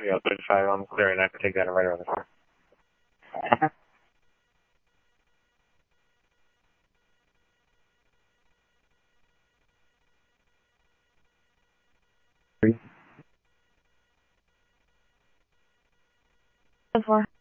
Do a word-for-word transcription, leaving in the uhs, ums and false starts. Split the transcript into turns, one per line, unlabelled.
Yeah, thirty-five, I'm clearing. I can take that right around the corner.
Four.